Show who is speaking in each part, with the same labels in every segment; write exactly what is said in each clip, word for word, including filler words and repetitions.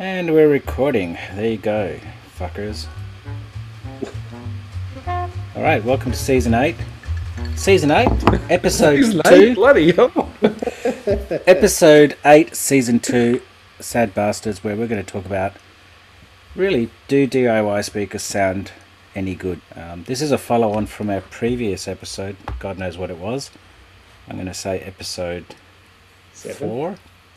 Speaker 1: And we're recording. There you go, fuckers. Alright, welcome to Season eight. Season eight, Episode
Speaker 2: Season
Speaker 1: two.
Speaker 2: eight, bloody hell.
Speaker 1: Episode eight, Season two, Sad Bastards, where we're going to talk about, really, do D I Y speakers sound any good? Um, this is a follow-on from our previous episode, God knows what it was. I'm going to say Episode
Speaker 3: Seven.
Speaker 1: four.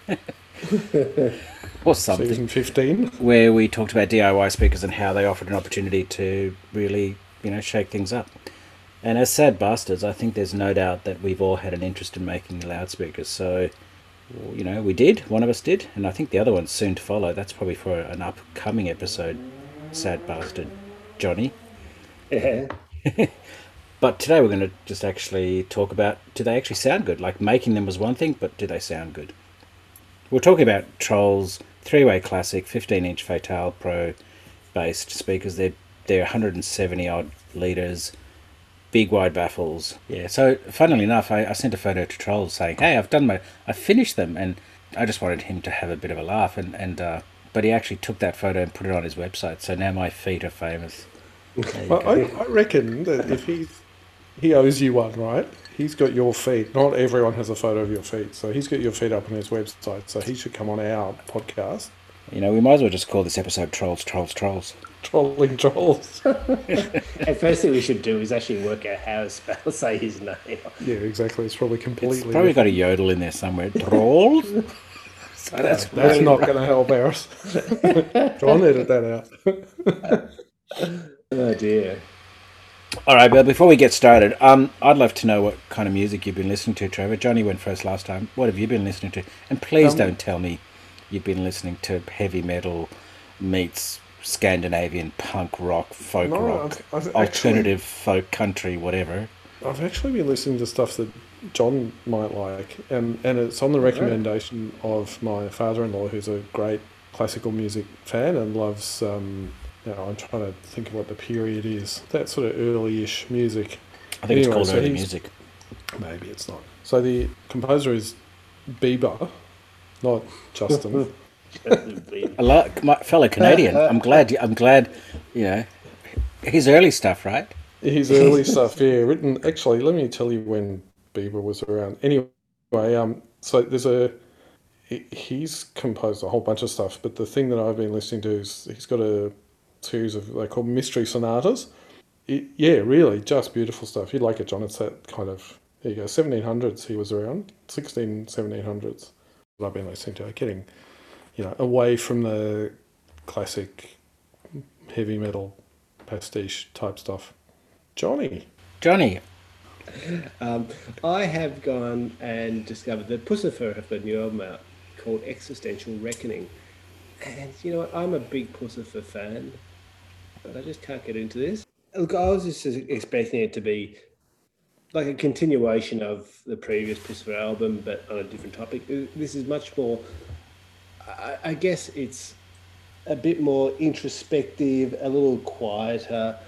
Speaker 1: Or something.
Speaker 2: Season fifteen.
Speaker 1: Where we talked about D I Y speakers and how they offered an opportunity to really, you know, shake things up. And as sad bastards, I think there's no doubt that we've all had an interest in making loudspeakers. So, you know, we did. One of us did. And I think the other one's soon to follow. That's probably for an upcoming episode, sad bastard Johnny.
Speaker 3: Yeah.
Speaker 1: But today we're going to just actually talk about, do they actually sound good? Like, making them was one thing, but do they sound good? We're talking about Trolls three-way classic fifteen inch Fatale Pro based speakers. They're they're one hundred seventy odd litres, big wide baffles. Yeah. So funnily enough, I, I sent a photo to Trolls saying, "Hey, I've done my, I finished them," and I just wanted him to have a bit of a laugh. And and uh, but he actually took that photo and put it on his website. So now my feet are famous.
Speaker 2: Well, I, I reckon that if he's, he owes you one, right? He's got your feet. Not everyone has a photo of your feet. So he's got your feet up on his website. So he should come on our podcast.
Speaker 1: You know, we might as well just call this episode Trolls, Trolls, Trolls.
Speaker 2: Trolling trolls.
Speaker 3: And first thing we should do is actually work out how to spell, say his name.
Speaker 2: Yeah, exactly. It's probably completely...
Speaker 1: It's probably got a yodel in there somewhere. Trolls? So that's
Speaker 2: That's
Speaker 1: really
Speaker 2: not going to help ours. John, edit that out.
Speaker 3: Oh dear.
Speaker 1: All right, but before we get started, um, I'd love to know what kind of music you've been listening to, Trevor. Johnny went first last time. What have you been listening to? And please
Speaker 2: Um,
Speaker 1: don't tell me you've been listening to heavy metal meets Scandinavian punk rock, folk
Speaker 2: No,
Speaker 1: rock,
Speaker 2: I've, I've
Speaker 1: alternative folk country, whatever.
Speaker 2: Actually, I've actually been listening to stuff that John might like. And, and it's on the recommendation of my father-in-law, who's a great classical music fan and loves... Um, You know, I'm trying to think of what the period is. That sort of early-ish music.
Speaker 1: I think it's
Speaker 2: Anyway,
Speaker 1: called
Speaker 2: so
Speaker 1: early
Speaker 2: he's-
Speaker 1: music.
Speaker 2: Maybe it's not. So the composer is Bieber, not Justin.
Speaker 1: I like my fellow Canadian. I'm glad. You, I'm glad. You know, his early stuff, right?
Speaker 2: His early stuff, yeah, written... Actually, let me tell you when Bieber was around. Anyway, um, so there's a... he- He's composed a whole bunch of stuff, but the thing that I've been listening to is he's got a series of, they call mystery sonatas. It, yeah, really, just beautiful stuff. You'd like it, John. It's that kind of, there you go, seventeen hundreds he was around, sixteen, seventeen hundreds. I've been listening to, getting, you know, away from the classic heavy metal pastiche type stuff. Johnny.
Speaker 1: Johnny.
Speaker 3: Um, I have gone and discovered that Pussifer have got a new album out called Existential Reckoning. And you know what? I'm a big Pussifer fan, but I just can't get into this. Look, I was just expecting it to be like a continuation of the previous Pussifer album, but on a different topic. This is much more, I, I guess it's a bit more introspective, a little quieter.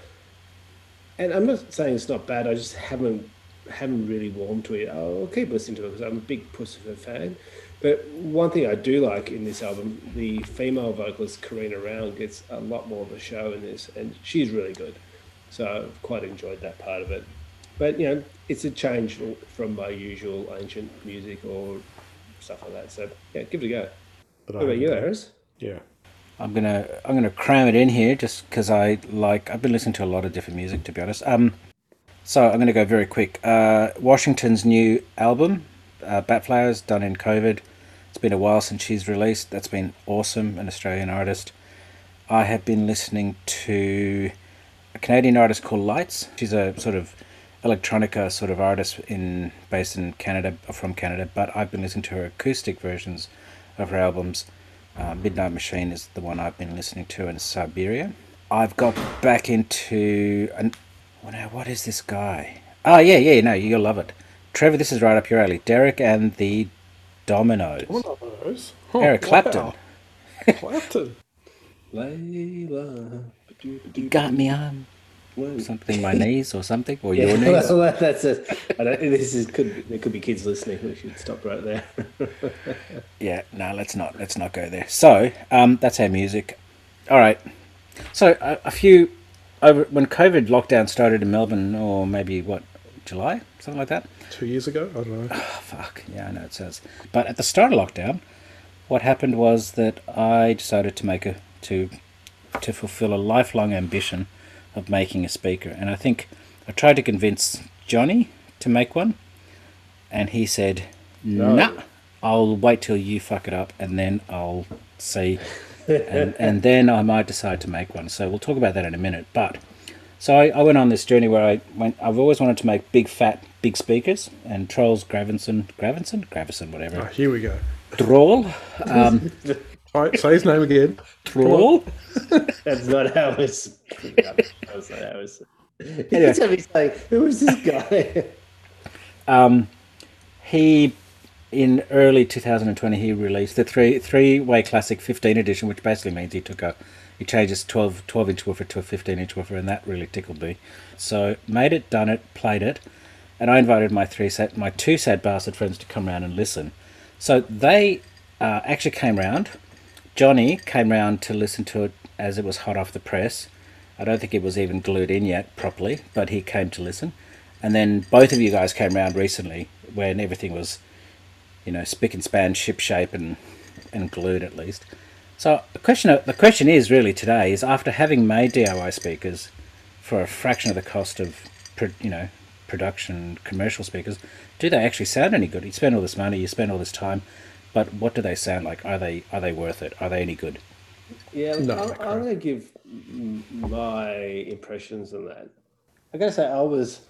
Speaker 3: And I'm not saying it's not bad, I just haven't haven't really warmed to it. I'll keep listening to it because I'm a big Pussifer fan. But one thing I do like in this album, the female vocalist Karina Round gets a lot more of a show in this, and she's really good. So I've quite enjoyed that part of it. But, you know, it's a change from my usual ancient music or stuff like that. So, yeah, give it a go.
Speaker 2: But
Speaker 3: What about you, Harris?
Speaker 2: Yeah.
Speaker 1: I'm gonna I'm gonna cram it in here just because I like I've been listening to a lot of different music, to be honest. Um, so I'm gonna go very quick. Uh, Washington's new album, uh, Batflowers, done in COVID. It's been a while since she's released. That's been awesome. An Australian artist. I have been listening to a Canadian artist called Lights. She's a sort of electronica sort of artist in based in Canada, from Canada. But I've been listening to her acoustic versions of her albums. Uh, Midnight Machine is the one I've been listening to, and Siberia. I've got back into an. Oh no, what is this guy? Oh yeah, yeah, no, you'll love it, Trevor. This is right up your alley. Derek and the Dominoes.
Speaker 2: One of those. Oh,
Speaker 1: Eric Clapton.
Speaker 2: wow. Clapton.
Speaker 3: Layla.
Speaker 1: You got me on. something in my knees or something, or
Speaker 3: Yeah,
Speaker 1: your knees.
Speaker 3: well, that's a. I don't, this is could there could be kids listening. We should stop right there.
Speaker 1: Yeah, no, let's not let's not go there. So, um, that's our music. All right. So a, a few over when COVID lockdown started in Melbourne, or maybe what, July, something like that.
Speaker 2: Two years ago, I don't know.
Speaker 1: Oh, fuck, yeah, I know it says. But at the start of lockdown, what happened was that I decided to make a to to fulfill a lifelong ambition of making a speaker, and I think I tried to convince Johnny to make one, and he said,
Speaker 3: No.
Speaker 1: "Nah, I'll wait till you fuck it up, and then I'll see." and, and then I might decide to make one. So we'll talk about that in a minute. But so I, I went on this journey where I went. I've always wanted to make big, fat, big speakers, and Trolls Gravinson, Gravinson, Gravison, whatever.
Speaker 2: Oh, here we go.
Speaker 1: Troll, um,
Speaker 2: All right, say his name again.
Speaker 1: Troll.
Speaker 3: That's not how it's. That's not how it's. Anyway. Somebody's saying, "Who is this guy?"
Speaker 1: Um, he in early two thousand twenty he released the three three way classic fifteen edition, which basically means he took a he changed his twelve, twelve inch woofer to a fifteen inch woofer, and that really tickled me. So made it, done it, played it, and I invited my three sad, my two sad bastard friends to come around and listen. So they uh, actually came round. Johnny came round to listen to it as it was hot off the press. I don't think it was even glued in yet properly, but he came to listen. And then both of you guys came round recently when everything was, you know, spick and span, ship shape, and and glued at least. So the question, the question is really today is, after having made D I Y speakers for a fraction of the cost of, you know, production commercial speakers, do they actually sound any good? You spend all this money, you spend all this time, but what do they sound like? Are they are they worth it? Are they any good?
Speaker 3: Yeah,
Speaker 2: No,
Speaker 3: I'll,
Speaker 2: they're
Speaker 3: I'm going to give m- my impressions on that. I got to say, I was,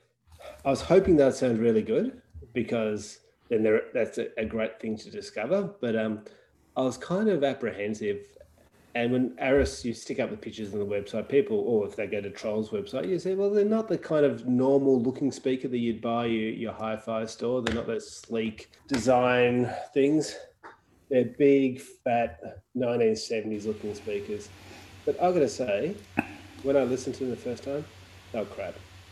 Speaker 3: I was hoping that sounded really good, because then there, that's a, a great thing to discover. But um, I was kind of apprehensive. And when Aris, you stick up the pictures on the website, people, or if they go to Troll's website, you say, well, they're not the kind of normal looking speaker that you'd buy your, your hi-fi store. They're not those sleek design things. They're big, fat, nineteen seventies looking speakers. But I've got to say, when I listened to them the first time, they were crap.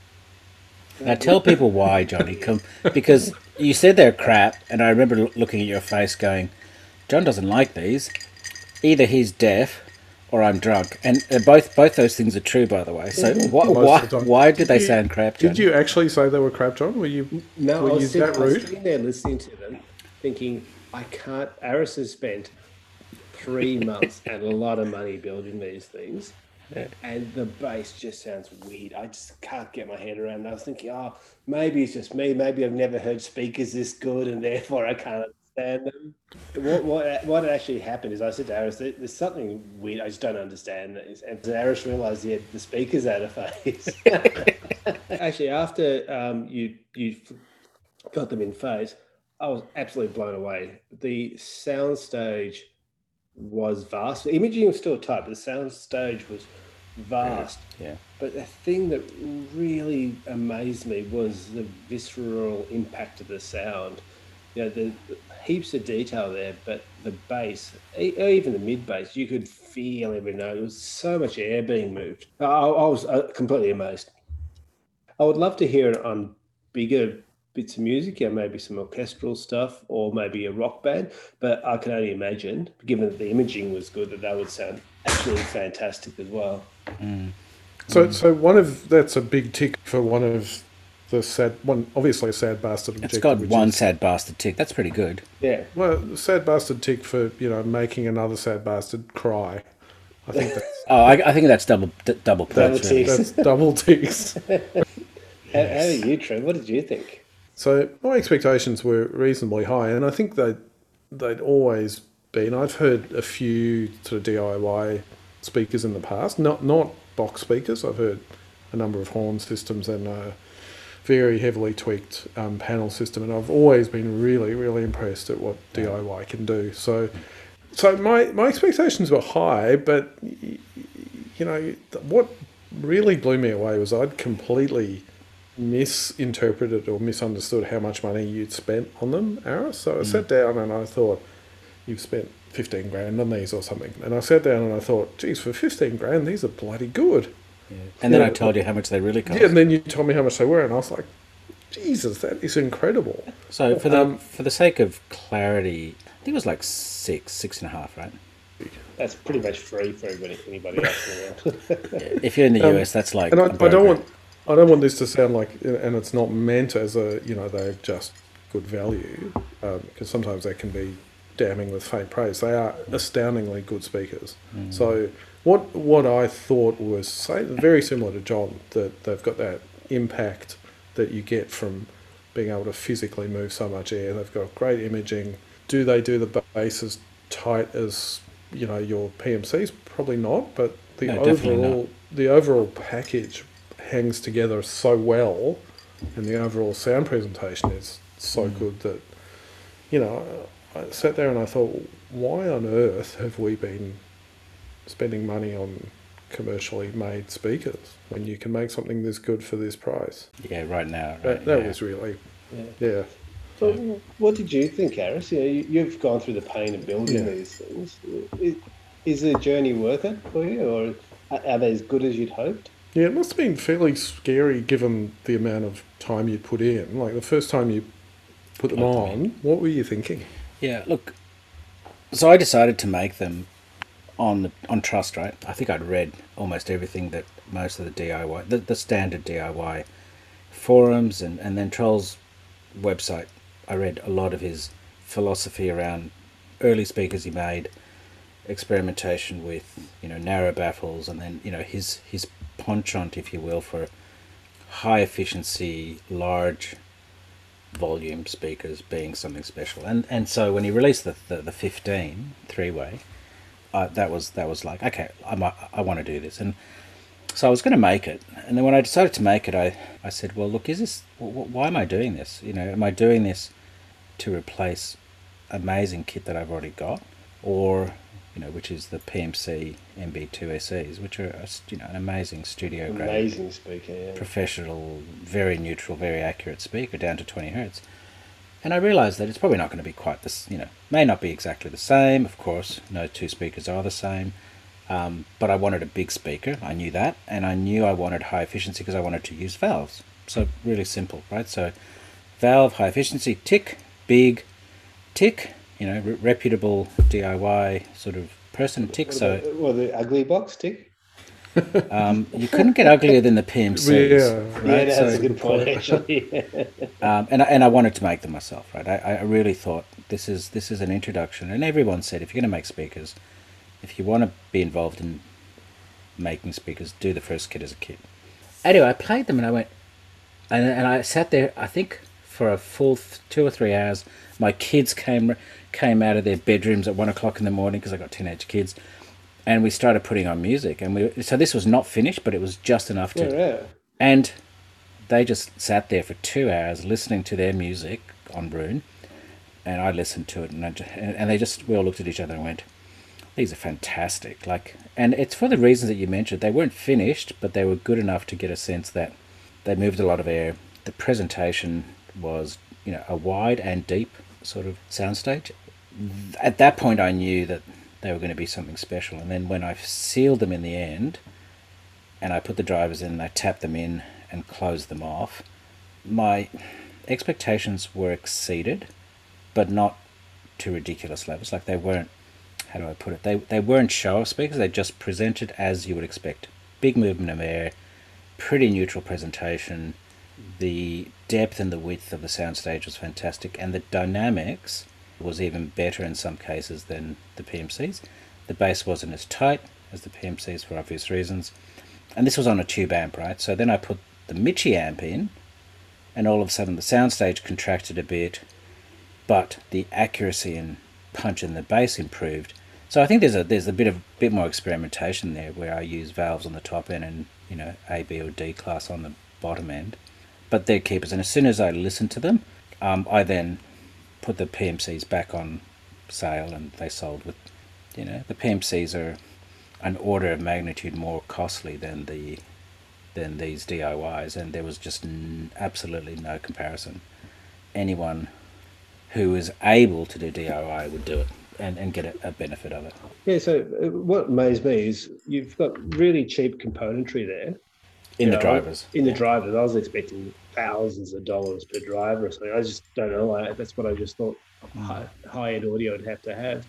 Speaker 1: Now tell people why, Johnny, come, because you said they're crap, and I remember l- looking at your face going, John doesn't like these. Either he's deaf or I'm drunk, and uh, both both those things are true, by the way. So wh-
Speaker 2: Most
Speaker 1: why
Speaker 2: of the time.
Speaker 1: why did they
Speaker 2: Did you-
Speaker 1: sound crap, John?
Speaker 2: Did you actually say they were crap, John? Were you,
Speaker 3: No,
Speaker 2: were
Speaker 3: I
Speaker 2: you
Speaker 3: was, sitting,
Speaker 2: that
Speaker 3: I was
Speaker 2: rude?
Speaker 3: sitting there listening to them, thinking, I can't. Aris has spent three months and a lot of money building these things,
Speaker 1: Yeah.
Speaker 3: and the bass just sounds weird. I just can't get my head around it. I was thinking, oh, maybe it's just me. Maybe I've never heard speakers this good, and therefore I can't understand them. What what what actually happened is I said to Aris, "There- there's something weird. I just don't understand this." And Aris realised he had the speakers out of phase. Actually, after um, you you got them in phase, I was absolutely blown away. The soundstage was vast. The imaging was still tight, but the soundstage was vast.
Speaker 1: Yeah.
Speaker 3: But the thing that really amazed me was the visceral impact of the sound. You know, the, the heaps of detail there, but the bass, e- even the mid bass, you could feel every note. There was so much air being moved. I, I was uh, completely amazed. I would love to hear it on bigger bits of music, yeah, maybe some orchestral stuff or maybe a rock band. But I can only imagine, given that the imaging was good, that that would sound absolutely fantastic as well.
Speaker 2: So, so one of that's a big tick for one of the sad one. Obviously, a sad bastard objective.
Speaker 1: It's got
Speaker 2: which
Speaker 1: one
Speaker 2: is-
Speaker 1: sad bastard tick. That's pretty good.
Speaker 3: Yeah.
Speaker 2: Well, the sad bastard tick for you know making another sad bastard cry. I think that's,
Speaker 1: Oh, I, I think that's double d- double
Speaker 3: Double
Speaker 1: perks. Really.
Speaker 3: ticks.
Speaker 2: that's double ticks.
Speaker 3: How, how are you, Trev? What did you think?
Speaker 2: So my expectations were reasonably high, and I think they they'd always been. I've heard a few sort of D I Y speakers in the past, not not box speakers. I've heard a number of horn systems and a very heavily tweaked um, panel system, and I've always been really really impressed at what D I Y can do. So so my my expectations were high, but y- you know what really blew me away was I'd completely misinterpreted or misunderstood how much money you'd spent on them, Aris. So I sat down and I thought, you've spent fifteen grand on these or something. And I sat down and I thought, geez, for fifteen grand, these are bloody good.
Speaker 1: Yeah. And then
Speaker 2: Yeah.
Speaker 1: I told you how much they really cost.
Speaker 2: Yeah, and then you told me how much they were, and I was like, Jesus, that is incredible.
Speaker 1: So for the
Speaker 2: Um,
Speaker 1: for the sake of clarity, I think it was like six, six and a half, right?
Speaker 3: That's pretty much free for everybody, anybody else in the world.
Speaker 1: If you're in the
Speaker 2: Um,
Speaker 1: U S, that's like
Speaker 2: and I,
Speaker 1: a
Speaker 2: I
Speaker 1: burger.
Speaker 2: don't want, I don't want this to sound like, and it's not meant as a, you know, they're just good value, because sometimes they can be damning with faint praise. They are astoundingly good speakers.
Speaker 1: Mm.
Speaker 2: So what what I thought was say, very similar to John, that they've got that impact that you get from being able to physically move so much air. They've got great imaging. Do they do the bass as tight as, you know, your P M Cs? Probably not, but the
Speaker 1: No, definitely not.
Speaker 2: overall the overall package hangs together so well, and the overall sound presentation is so
Speaker 1: Mm.
Speaker 2: good that, you know, I sat there and I thought, why on earth have we been spending money on commercially made speakers when you can make something this good for this price?
Speaker 1: Yeah, right now. Right,
Speaker 2: That, that
Speaker 1: yeah.
Speaker 2: was really,
Speaker 3: Yeah.
Speaker 2: yeah.
Speaker 3: So, what did you think, Harris? You know, you, you've gone through the pain of building
Speaker 2: Yeah.
Speaker 3: these things. Is, is the journey worth it for you, or are are they as good as you'd hoped?
Speaker 2: Yeah, it must have been fairly scary given the amount of time you put in. Like the first time you put them
Speaker 1: Put them
Speaker 2: on, what were you thinking?
Speaker 1: Yeah, look. So I decided to make them on the, on trust, right? I think I'd read almost everything that most of the D I Y, the, the standard D I Y forums, and, and then Troll's website. I read a lot of his philosophy around early speakers he made, experimentation with, you know, narrow baffles, and then, you know, his his penchant, if you will, for high efficiency, large volume speakers being something special. And and so when he released the the, the fifteen three way, uh, that was that was like, okay, I might, I want to do this. And so I was going to make it, and then when I decided to make it, I, I said, well, look, is this, wh- why am I doing this? You know, am I doing this to replace amazing kit that I've already got, or, you know, which is the P M C M B two S Es, which are a, you know, an amazing studio grade,
Speaker 3: Amazing speaker, yeah.
Speaker 1: professional, very neutral, very accurate speaker down to twenty hertz. And I realised that it's probably not going to be quite this, you know, may not be exactly the same. Of course, no two speakers are the same. Um, but I wanted a big speaker, I knew that, and I knew I wanted high efficiency because I wanted to use valves. So really simple, right? So valve, high efficiency, tick, big, tick, you know, re- reputable D I Y sort of person, tick.
Speaker 3: What
Speaker 1: So
Speaker 3: about, well, the ugly box tick.
Speaker 1: um, you couldn't get uglier than the P M Cs,
Speaker 2: Yeah.
Speaker 1: right?
Speaker 3: Yeah, that's
Speaker 1: so,
Speaker 3: a good point, actually.
Speaker 1: um, and I, and I wanted to make them myself, right? I, I really thought this is this is an introduction, and everyone said if you're going to make speakers, if you want to be involved in making speakers, do the first kit as a kit. Anyway, I played them and I went, and, and I sat there, I think, for a full th- two or three hours. My kids came came out of their bedrooms at one o'clock in the morning because I got teenage kids, and we started putting on music. And we so this was not finished, but it was just enough to.
Speaker 3: Yeah, yeah.
Speaker 1: And they just sat there for two hours listening to their music on Rune, and I listened to it, and I, ju- and and they just we all looked at each other and went, these are fantastic. Like, and it's for the reasons that you mentioned. They weren't finished, but they were good enough to get a sense that they moved a lot of air. The presentation was, you know, a wide and deep sort of soundstage. At that point, I knew that they were going to be something special. And then when I sealed them in the end, and I put the drivers in, and I tapped them in and closed them off, my expectations were exceeded, but not to ridiculous levels. Like, they weren't, how do I put it? They they weren't show-off speakers. They just presented as you would expect. Big movement of air, pretty neutral presentation. The depth and the width of the soundstage was fantastic, and the dynamics was even better in some cases than the P M Cs. The bass wasn't as tight as the P M Cs for obvious reasons, and this was on a tube amp, right? So then I put the Michi amp in, and all of a sudden the soundstage contracted a bit, but the accuracy and punch in the bass improved. So I think there's a there's a bit of bit more experimentation there, where I use valves on the top end and, you know, A, B or D class on the bottom end, but they're keepers. And as soon as I listened to them, um, I then put the P M Cs back on sale, and they sold with, you know, the P M Cs are an order of magnitude more costly than the than these D I Ys, and there was just n- absolutely no comparison. Anyone who is able to do D I Y would do it. and, and get a, a benefit of it.
Speaker 3: Yeah, so uh, what amazed me is you've got really cheap componentry there.
Speaker 1: In
Speaker 3: You
Speaker 1: the
Speaker 3: know,
Speaker 1: drivers.
Speaker 3: In the drivers. I was expecting thousands of dollars per driver or something. I just don't know. I, that's what I just thought high, high-end audio would have to have.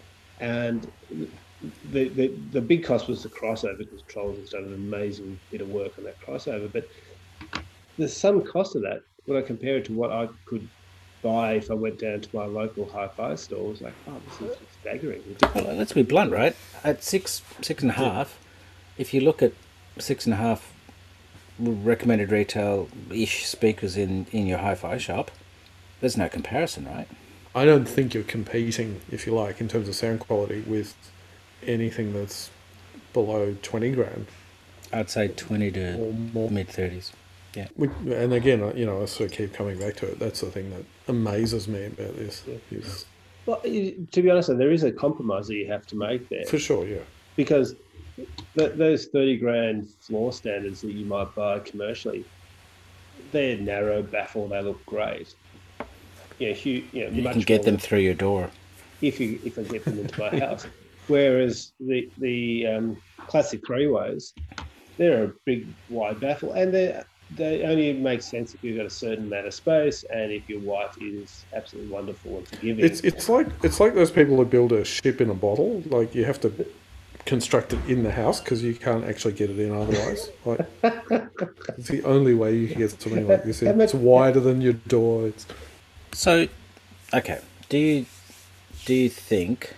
Speaker 3: And the, the the big cost was the crossover, because Trolls has done an amazing bit of work on that crossover. But there's some cost of that. When I compare it to what I could buy if I went down to my local hi-fi store, it was like, oh, this is staggering.
Speaker 1: Well, let's be blunt, right? At six, six and a half, if you look at six and a half recommended retail-ish speakers in, in your hi-fi shop, there's no comparison, right?
Speaker 2: I don't think you're competing, if you like, in terms of sound quality with anything that's below twenty grand.
Speaker 1: I'd say twenty
Speaker 2: or
Speaker 1: to
Speaker 2: more.
Speaker 1: mid-thirties. Yeah.
Speaker 2: We, and again, you know, I sort of keep coming back to it. That's the thing that amazes me about this. Is
Speaker 3: Well, to be honest, there is a compromise that you have to make there.
Speaker 2: for sure, yeah.
Speaker 3: Because th- those thirty grand floor standards that you might buy commercially, they're narrow, baffle, they look great. Yeah, you, you, know,
Speaker 1: You
Speaker 3: much
Speaker 1: can get
Speaker 3: more
Speaker 1: them through your door.
Speaker 3: if you if I get them into my house. Whereas the the um, classic three ways, they're a big wide baffle, and they they only make sense if you've got a certain amount of space, and if your wife is absolutely wonderful and forgiving.
Speaker 2: It's it's like it's like those people who build a ship in a bottle. Like you have to construct it in the house because you can't actually get it in otherwise. Like it's the only way you can get something like this in. It's wider than your door. It's
Speaker 1: So, okay, do you do you think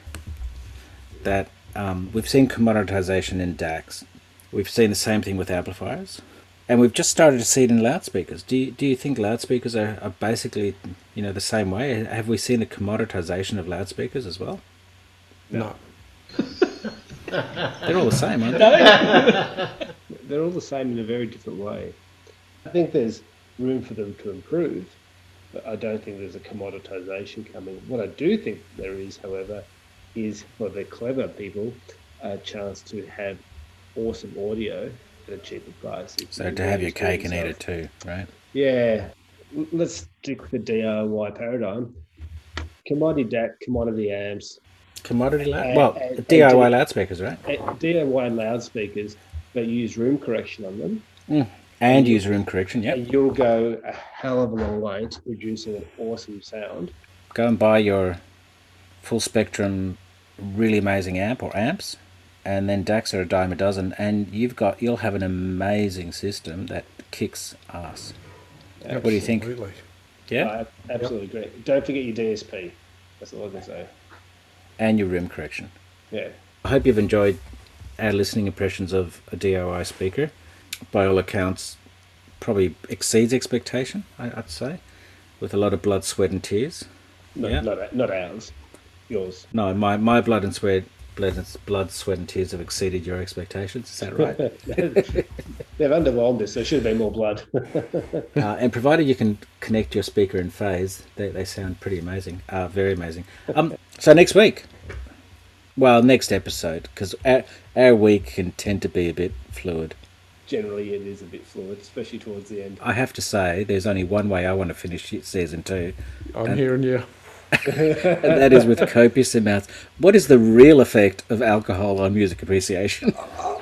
Speaker 1: that um, we've seen commoditization in D A Cs, we've seen the same thing with amplifiers, and we've just started to see it in loudspeakers? Do you, do you think loudspeakers are, are basically, you know, the same way? Have we seen the commoditization of loudspeakers as well?
Speaker 2: no.
Speaker 1: They're all the same, aren't they?
Speaker 3: They're all the same in a very different way. I think there's room for them to improve, but I don't think there's a commoditization coming. What I do think there is, however, is for the clever people a chance to have awesome audio at a cheaper price. If
Speaker 1: So
Speaker 3: you
Speaker 1: to have your
Speaker 3: manage to
Speaker 1: cake and eat
Speaker 3: yourself.
Speaker 1: it too, right?
Speaker 3: Yeah, L- let's stick with the D I Y paradigm. Commodity D A C, commodity amps,
Speaker 1: Commodity loud?
Speaker 3: And-
Speaker 1: Well,
Speaker 3: and-
Speaker 1: D I Y
Speaker 3: and-
Speaker 1: loudspeakers, right?
Speaker 3: uh, D I Y loudspeakers, but use room correction on them.
Speaker 1: And use room correction, yep.
Speaker 3: And you'll go a hell of a long way to producing an awesome sound.
Speaker 1: Go and buy your full spectrum, really amazing amp or amps, and then D A Cs are a dime a dozen, and you've got you'll have an amazing system that kicks ass. What do you think?
Speaker 2: Absolutely.
Speaker 1: Yeah,
Speaker 3: I absolutely agree. Don't forget your D S P. That's all I can say.
Speaker 1: and your room correction.
Speaker 3: Yeah.
Speaker 1: I hope you've enjoyed our listening impressions of a D I Y speaker. By all accounts, probably exceeds expectation, I- I'd say, with a lot of blood, sweat, and tears.
Speaker 3: No,
Speaker 1: Yeah.
Speaker 3: not, not ours. Yours.
Speaker 1: No, my, my blood and sweat, blood, and, blood, sweat, and tears have exceeded your expectations. Is that right?
Speaker 3: They've underwhelmed us. There should have been more blood.
Speaker 1: uh, and provided you can connect your speaker in phase, they, they sound pretty amazing. Uh, very amazing. Um, so next week, well, next episode, because our, our week can tend to be a bit fluid.
Speaker 3: Generally, it is a bit fluid, especially towards the end.
Speaker 1: I have to say, there's only one way I want to finish season two,
Speaker 2: I'm
Speaker 1: And-
Speaker 2: hearing you.
Speaker 1: and that is with copious amounts. What is the real effect of alcohol on music appreciation?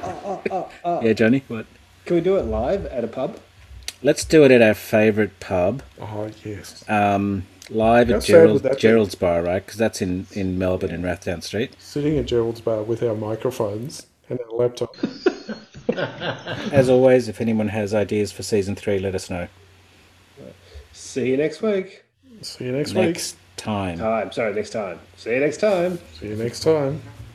Speaker 1: Yeah, Johnny? What?
Speaker 3: Can we do it live at a pub?
Speaker 1: Let's do it at our favourite pub,
Speaker 2: Oh, yes.
Speaker 1: um, live
Speaker 2: How
Speaker 1: at
Speaker 2: sad
Speaker 1: Gerald,
Speaker 2: would that be?
Speaker 1: Gerald's Bar, right? Because that's in, in Melbourne, in Rathdown Street.
Speaker 2: Sitting at Gerald's Bar with our microphones and our laptop.
Speaker 1: As always, if anyone has ideas for season three, let us know.
Speaker 3: See you next week.
Speaker 2: See you next week.
Speaker 1: Next time.
Speaker 3: Time. Sorry, next time. See you next time.
Speaker 2: See you next time.